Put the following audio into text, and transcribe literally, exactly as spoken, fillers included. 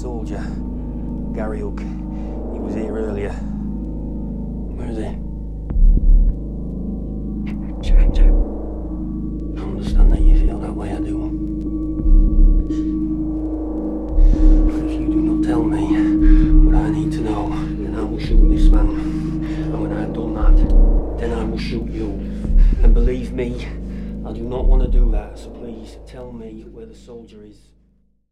soldier, Gary Hook. He was here earlier. Where is he? China. I understand that you feel that way, I do. If you do not tell me what I need to know, then I will shoot this man. And when I've done that, then I will shoot you. And believe me, I do not want to do that, so please tell me where the soldier is.